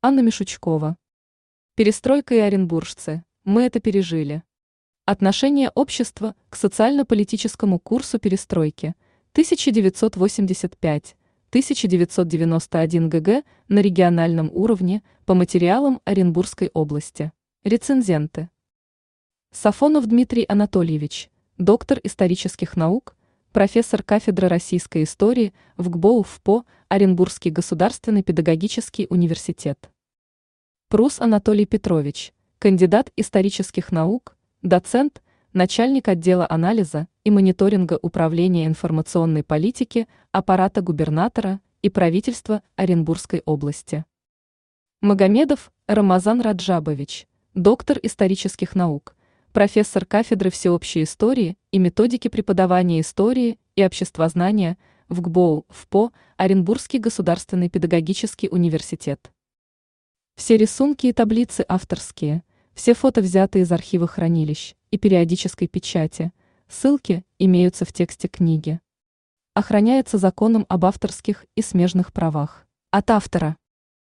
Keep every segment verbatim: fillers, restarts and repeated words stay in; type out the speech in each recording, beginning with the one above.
Анна Мишучкова. Перестройка и оренбуржцы. Мы это пережили. Отношение общества к социально-политическому курсу перестройки тысяча девятьсот восемьдесят пять — тысяча девятьсот девяносто один гэ гэ на региональном уровне по материалам Оренбургской области. Рецензенты. Сафонов Дмитрий Анатольевич, доктор исторических наук, профессор кафедры российской истории в гэ бэ у эф пэ о, Оренбургский государственный педагогический университет. Прус Анатолий Петрович, кандидат исторических наук, доцент, начальник отдела анализа и мониторинга управления информационной политики аппарата губернатора и правительства Оренбургской области. Магомедов Рамазан Раджабович, доктор исторических наук, профессор кафедры всеобщей истории и методики преподавания истории и обществознания в гэ бэ у эф пэ о, Оренбургский государственный педагогический университет. Все рисунки и таблицы авторские, все фото взяты из архива хранилищ и периодической печати, ссылки имеются в тексте книги. Охраняется законом об авторских и смежных правах. От автора.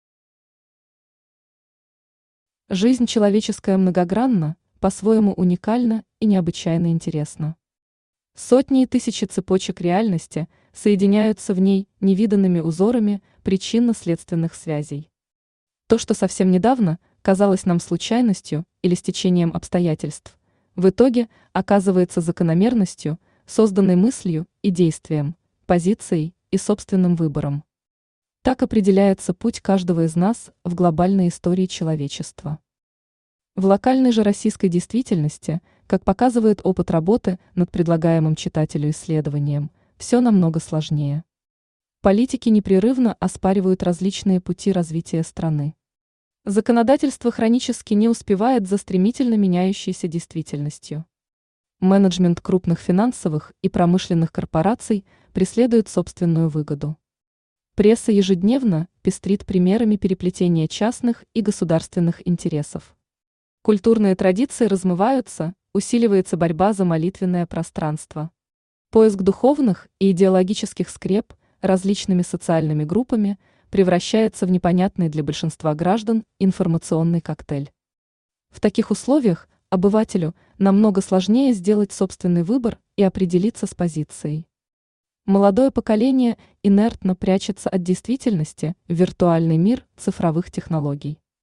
Жизнь человеческая многогранна, по-своему уникальна и необычайно интересна. Сотни и тысячи цепочек реальности соединяются в ней невиданными узорами причинно-следственных связей. То, что совсем недавно казалось нам случайностью или стечением обстоятельств, в итоге оказывается закономерностью, созданной мыслью и действием, позицией и собственным выбором. Так определяется путь каждого из нас в глобальной истории человечества. В локальной же российской действительности, как показывает опыт работы над предлагаемым читателю исследованием, все намного сложнее. Политики непрерывно оспаривают различные пути развития страны. Законодательство хронически не успевает за стремительно меняющейся действительностью. Менеджмент крупных финансовых и промышленных корпораций преследует собственную выгоду. Пресса ежедневно пестрит примерами переплетения частных и государственных интересов. Культурные традиции размываются, усиливается борьба за молитвенное пространство. Поиск духовных и идеологических скреп различными социальными группами превращается в непонятный для большинства граждан информационный коктейль. В таких условиях обывателю намного сложнее сделать собственный выбор и определиться с позицией. Молодое поколение инертно прячется от действительности в виртуальный мир цифровых технологий.